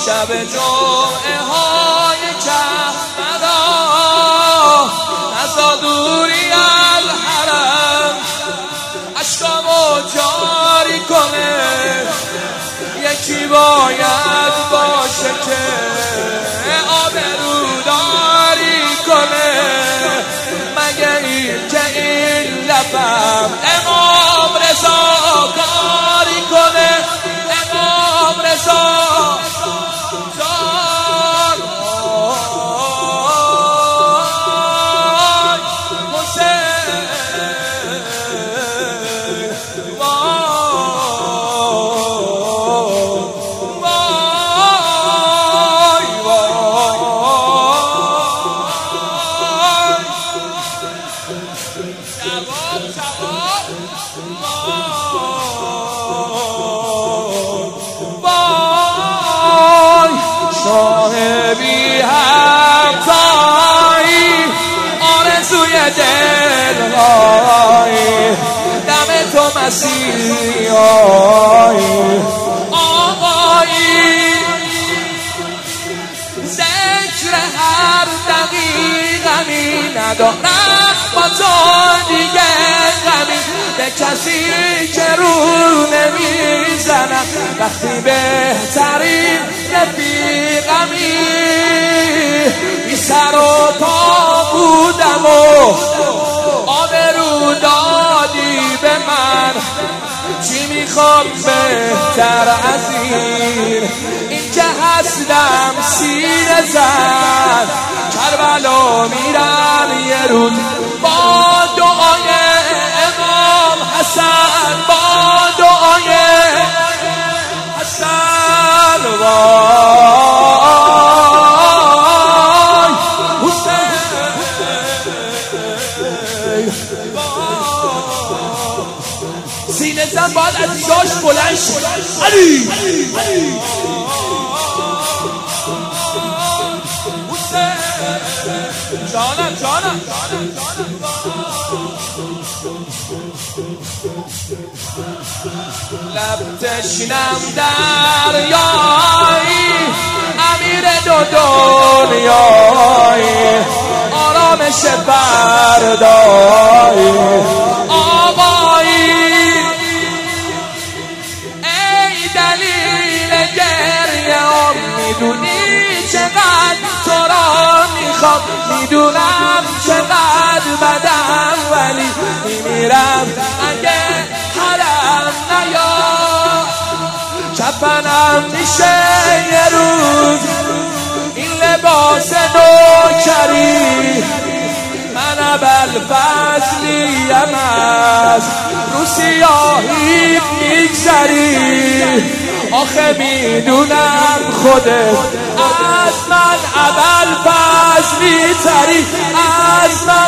شب جمعه های کربلا نزا دوری الحرم اشکامو جاری کنه یکی باید باشه که آبروداری کنه مگه این که این لبم امام رضا کاری کنه امام رضا صاحبی همتایی آرزوی دلهایی دم تو مسیحی آقایی ذکر هر دقیقمی ندارم با تو دیگه غمی به کسی که رو نمیزنم وقتی بهترین رفیقمی بی سر و پا بودم و آبرو دادی به من چی میخوام بهتر از این که هستم سینه زد کربلا میرم یه روز با دعای امام حسن با دعای حسن وای حسین سینه زن باید از جاش بلند شد علی جانم لب تشنم دریایی امیر دو دنیایی آرامش فردایی آقایی ای دلیل گریه هم میدونی چقدر تو را میخوام میدونم چقدر بدم ولی میمیرم اگه حرم نیا کفنم میشه یه روز این لباس نوکری من ابوالفضلیم از رو سیاهی میگذری آخه میدونم خودت از من ابوالفضلی تری از من